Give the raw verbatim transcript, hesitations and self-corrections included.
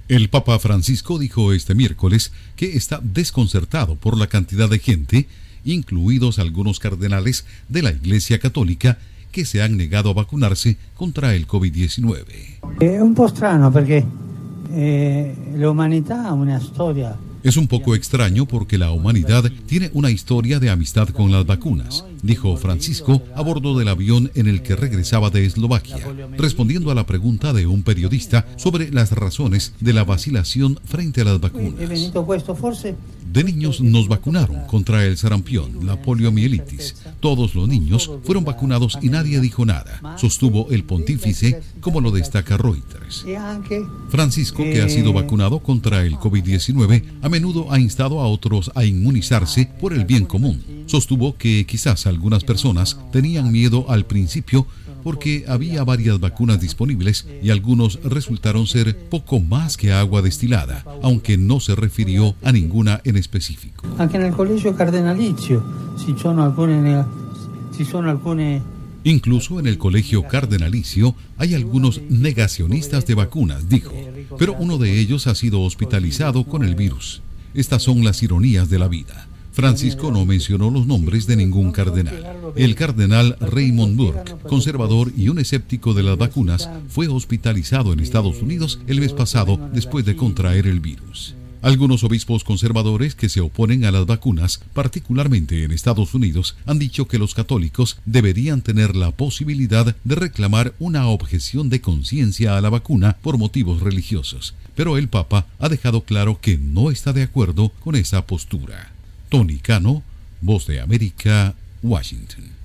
El Papa Francisco dijo este miércoles que está desconcertado por la cantidad de gente, incluidos algunos cardenales de la Iglesia Católica, que se han negado a vacunarse contra el COVID diecinueve. Es un po' strano porque eh, la humanidad ha una historia. Es un poco extraño porque la humanidad tiene una historia de amistad con las vacunas, dijo Francisco a bordo del avión en el que regresaba de Eslovaquia, respondiendo a la pregunta de un periodista sobre las razones de la vacilación frente a las vacunas. De niños nos vacunaron contra el sarampión, la poliomielitis. Todos los niños fueron vacunados y nadie dijo nada, sostuvo el pontífice, como lo destaca Reuters. Francisco, que ha sido vacunado contra el COVID diecinueve, a menudo ha instado a otros a inmunizarse por el bien común. Sostuvo que quizás algunas personas tenían miedo al principio porque había varias vacunas disponibles y algunos resultaron ser poco más que agua destilada, aunque no se refirió a ninguna en específico. Anche nel collegio cardenalizio ci sono alcune ci sono alcune Incluso en el colegio cardenalicio hay algunos negacionistas de vacunas, dijo, pero uno de ellos ha sido hospitalizado con el virus. Estas son las ironías de la vida. Francisco no mencionó los nombres de ningún cardenal. El cardenal Raymond Burke, conservador y un escéptico de las vacunas, fue hospitalizado en Estados Unidos el mes pasado después de contraer el virus. Algunos obispos conservadores que se oponen a las vacunas, particularmente en Estados Unidos, han dicho que los católicos deberían tener la posibilidad de reclamar una objeción de conciencia a la vacuna por motivos religiosos. Pero el Papa ha dejado claro que no está de acuerdo con esa postura. Tony Cano, Voz de América, Washington.